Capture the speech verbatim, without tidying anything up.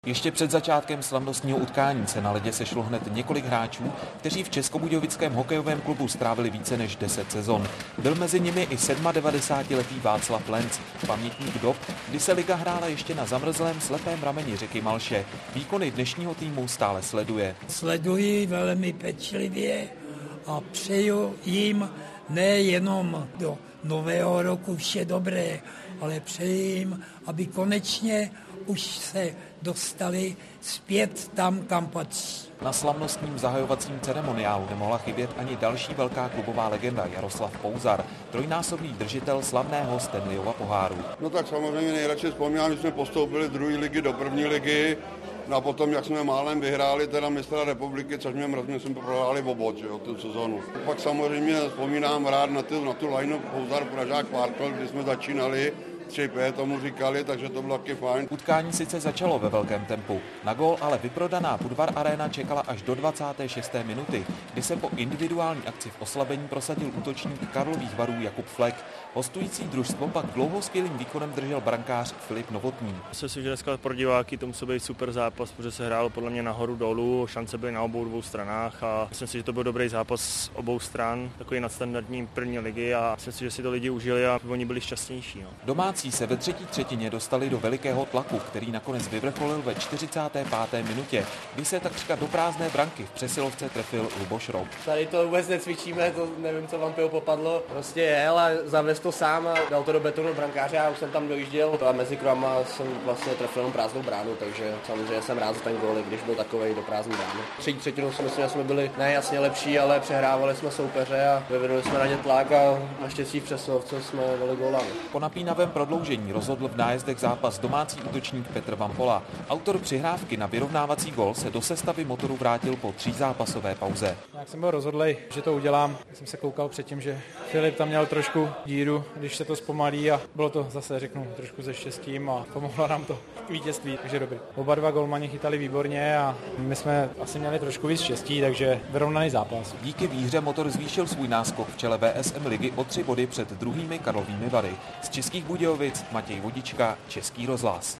Ještě před začátkem slavnostního utkání se na ledě sešlo hned několik hráčů, kteří v českobudějovickém hokejovém klubu strávili více než deset sezon. Byl mezi nimi i sedmadevadesátiletý Václav Lenc, pamětník dob, kdy se liga hrála ještě na zamrzlém slepém rameni řeky Malše. Výkony dnešního týmu stále sleduje. Sleduji velmi pečlivě a přeju jim nejenom do nového roku vše dobré, ale přeji jim, aby konečně už se dostali zpět tam, kam patří. Na slavnostním zahajovacím ceremoniálu nemohla chybět ani další velká klubová legenda Jaroslav Pouzar, trojnásobný držitel slavného Stanleyova poháru. No tak samozřejmě nejradši vzpomínám, že jsme postoupili z druhé ligy do první ligy, no a potom, jak jsme málem vyhráli teda mistra republiky, což mě mrzně jsme prohráli v obod, jo, tu sezonu. Pak samozřejmě vzpomínám rád na tu, na tu line Pouzar, Pražák, Párkl, kdy jsme začínali. tři pět tomu říkali, takže to bylo taky fajn. Utkání sice začalo ve velkém tempu. Na gól ale vyprodaná Budvar Arena čekala až do dvacáté šesté minuty, kdy se po individuální akci v oslabení prosadil útočník Karlových Varů Jakub Flek. Hostující družstvo pak dlouhospělým výkonem držel brankář Filip Novotný. Myslím si, že dneska pro diváky to musel být super zápas, protože se hrálo podle mě nahoru dolů, šance byly na obou dvou stranách a myslím si, že to byl dobrý zápas obou stran, takový nadstandardní první ligy a myslím si, že si to lidi užili a oni byli šťastnější. No. Domácí se ve třetí třetině dostali do velikého tlaku, který nakonec vyvrcholil ve čtyřicáté páté minutě, kdy se takřka do prázdné branky v přesilovce trefil Luboš Rob. Tady to vůbec necvičíme, to nevím, co vám pivo popadlo. Prostě jel a zavez to sám a dal to do betonu brankáře a už jsem tam dojížděl. A mezi krama jsem vlastně trefil jenom prázdnou bránu, takže samozřejmě jsem rád za ten gól, když byl takovej do prázdné brány. Třetí třetinu si myslím, že jsme byli nejasně lepší, ale přehrávali jsme soupeře a vyvinuli jsme na ně tlak a naštěstí v přesilovce jsme dali góla. Po napínavém prodloužení rozhodl v nájezdech zápas domácí útočník Petr Vampola. Autor přihrávky na vyrovnávací gól se do sestavy Motoru vrátil po třízápasové pauze. Jak jsem byl rozhodlej, že to udělám, jsem se koukal předtím, že Filip tam měl trošku díru, když se to zpomalí a bylo to zase, řeknu, trošku se štěstím a pomohlo nám to k vítězství, takže dobrý. Oba dva golmani chytali výborně a my jsme asi měli trošku víc štěstí, takže vyrovnaný zápas. Díky výhře Motor zvýšil svůj náskok v čele V S M ligy o tři body před druhými Karlovými Vary. Z Českých Budějovic Matěj Vodička, Český rozhlas.